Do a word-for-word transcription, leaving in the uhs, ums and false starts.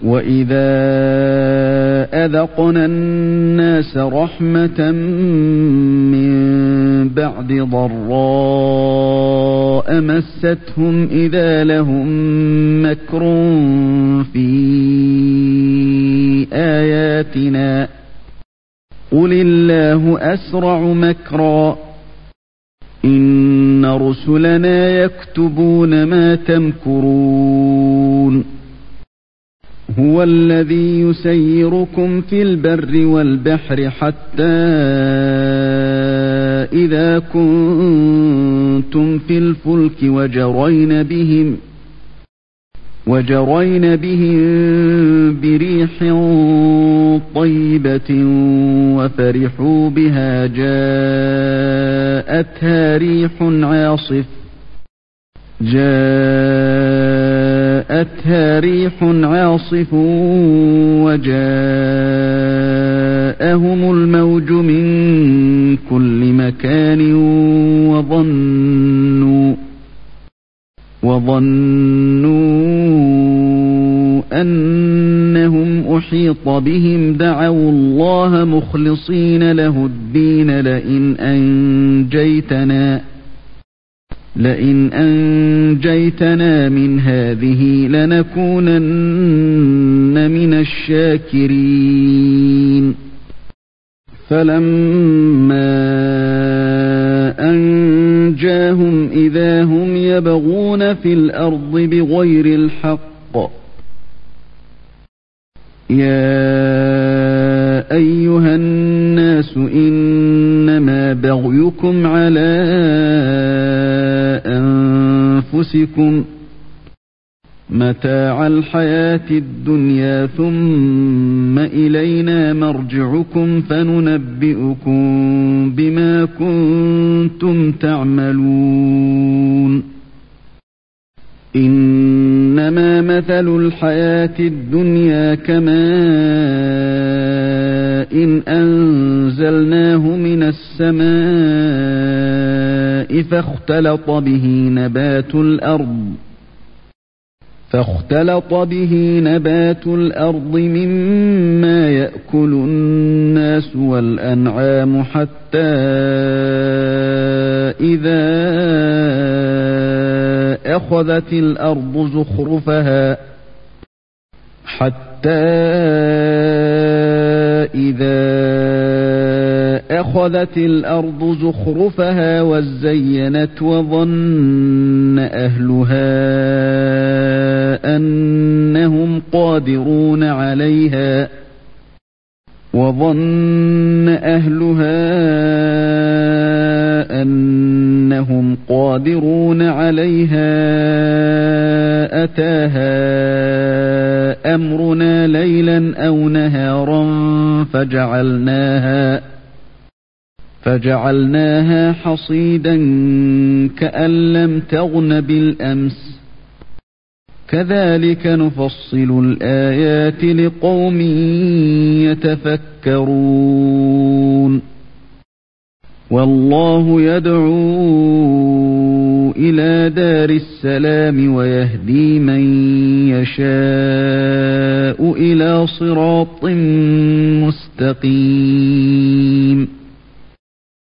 وَإِذَا أَذَقْنَا النَّاسَ رَحْمَةً مِّن بَعْدِ ضَرَّاءَ مَسَّتْهُمْ إِذَا لَهُم مَّكْرٌ فِي آيَاتِنَا قُلِ اللَّهُ أَسْرَعُ مَكْرًا إِنَّ رُسُلَنَا يَكْتُبُونَ مَا تَمْكُرُونَ هُوَ الَّذِي يُسَيِّرُكُمْ فِي الْبَرِّ وَالْبَحْرِ حَتَّى إِذَا كُنتُمْ فِي الْفُلْكِ وَجَرَيْنَ بِهِمْ وَجَرَيْنَ بِهِمْ بِرِيحٍ طَيِّبَةٍ وَفَرِحُوا بِهَا جَاءَتْهَا رِيحٌ عَاصِفٌ جاءتها ريح عاصف وجاءهم الموج من كل مكان وظنوا وظنوا أنهم أحيط بهم دعوا الله مخلصين له الدين لئن أنجيتنا لئن أنجيتنا من هذه لنكونن من الشاكرين فلما أنجاهم إذا هم يبغون في الأرض بغير الحق يا أيها الناس إنما بغيكم على أنفسكم متاع الحياة الدنيا ثم إلينا مرجعكم فننبئكم بما كنتم تعملون إنما مثل الحياة الدنيا كماء إن أنزلناه من السماء فاختلط به نبات الأرض فاختلط به نبات الأرض مما يأكل الناس والأنعام حتى إذا أخذت الأرض زخرفها حتى إذا أخذت الأرض زخرفها وزينت وظن أهلها أنهم قادرون عليها وظن أهلها أنهم قادرون عليها أتاها أمرنا ليلا أو نهارا فجعلناها فجعلناها حصيدا كأن لم تغن بالأمس كذلك نفصل الآيات لقوم يتفكرون والله يدعو إلى دار السلام ويهدي من يشاء إلى صراط مستقيم